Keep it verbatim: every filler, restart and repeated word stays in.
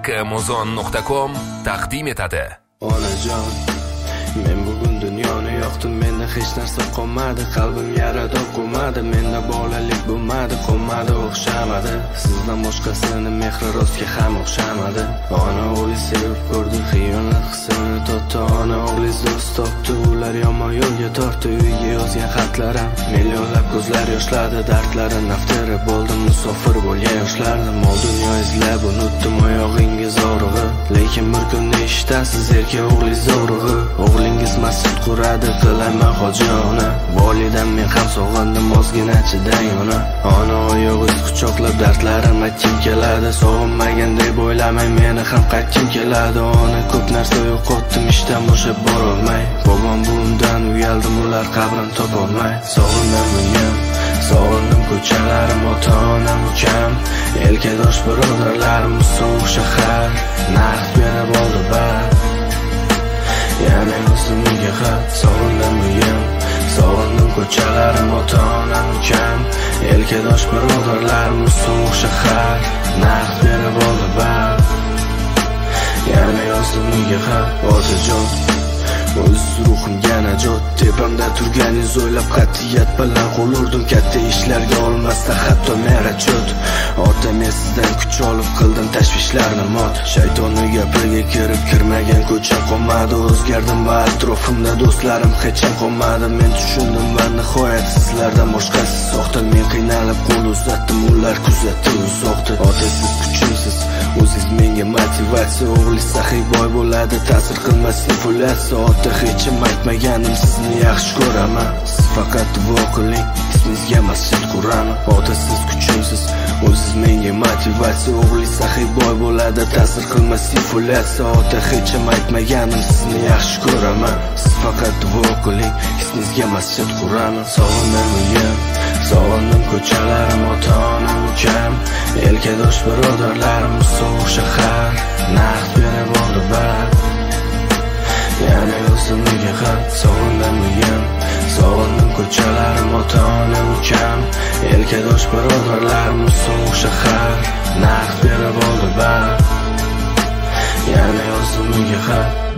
Amazon nuqta com taqdim etadi. Onajon, men bugun dunyoni yoqdim, menda hech narsa qolmadi, qalbim yarador qo'madi, menda bolalik bo'lmadi, qolmadi, o'xshamadi. Sizdan boshqasini mehri rostga ham o'xshamadi. Ona o'g'li sevib ko'rdi, xiyonat hissini totdi, ona o'g'li do'st topdi, ular yomon yo'lga tortdi. Uyga yozgan xatlarim millionlab ko'zlar yoshladi, dardlarim naftiri bo'ldim, musofir bo'lgan yoshlarni mol dunyo izlab unutdim oyog'ingiz og'rig'i. Lekin bir kunda eshitasiz erka o'g'li zo'rig'i, o'g'lingiz masjid quradi, qilaman hojona. Volidan men ham sog'indim, ozgina chidan ona. Ona oyog'iz quchoqlab dardlarim aytgim keladi, sog'inmaganday bo'ylamay meni ham qaytgim keladi. Ona ko'p narsa yo'qotdim, ishdan bo'shab borolmay, bobom bundan uyaldim, ular qabrim topolmay. Sog'indim uyim, sog'indim ko'chalarim, ota-onam, ukam, elkadosh birodarlarim, so'q shahar, narx berib oldi bar. Yana o'zimga xat, sog'indim uyim, sog'indim ko'chalarim, ota-onam, ukam, elkadosh birodarlarim, so'q shahar, narx berib oldi bar. Yana o'zimga xat, otajon, o'z ruhimga najot, tepamda turganingiz o'ylab qat'iyat bilan qo'l urdim, katta ishlarga olmasda hatto merachot. Ota, men sizdan kuch olib qildim tashvishlarni mot, shaytonning gapiga kirib kirmagan ko'cha qolmadi, o'zgardim va atrofimda do'stlarim hech ham qolmadi. Men tushundim va nihoyat sizlardan boshqasi soxta, men qiynalib qo'l uzatdim, ular kuzatdi uzoqda. Ota, siz kuchimsiz, o'zingiz menga motivatsiya, o'g'li saxiy boy bo'ladi, ta'sir qilmas inflyatsiya. Ota, hech kim aytmaganim, sizni yaxshi ko'raman, siz faqat duo qiling, ismingizga masjid quraman. Ota, siz kuchimsiz, o'zingiz menga motivatsiya, o'g'li saxiy boy bo'ladi, ta'sir qilmas inflyatsiya. Ota, hech kim aytmaganim, sizni yaxshi ko'raman, siz faqat duo qiling, ismingizga masjid quraman. Sog'indim uyim, sog'indim ko'chalarim, ota-onam, ukam, elkadosh birodarlarim, so'q shahar, narx berib oldi bar. Yana o'zimga xat, sog'indim uyim, sog'indim ko'chalarim, ota-onam, ukam, elkadosh birodarlarim, so'q shahar, narx berib oldi bar. Yana o'zimga xat.